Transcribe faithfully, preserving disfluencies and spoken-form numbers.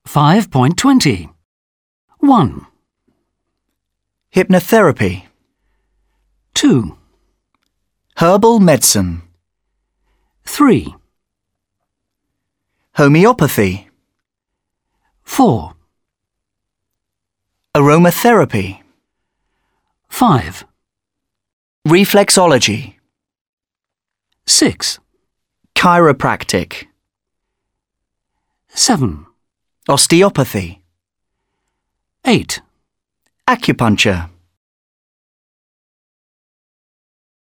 five point twenty. one. Hypnotherapy. two. Herbal medicine. three. Homeopathy. four. Aromatherapy. five. Reflexology. six. Chiropractic. seven. Osteopathy. eight. Acupuncture.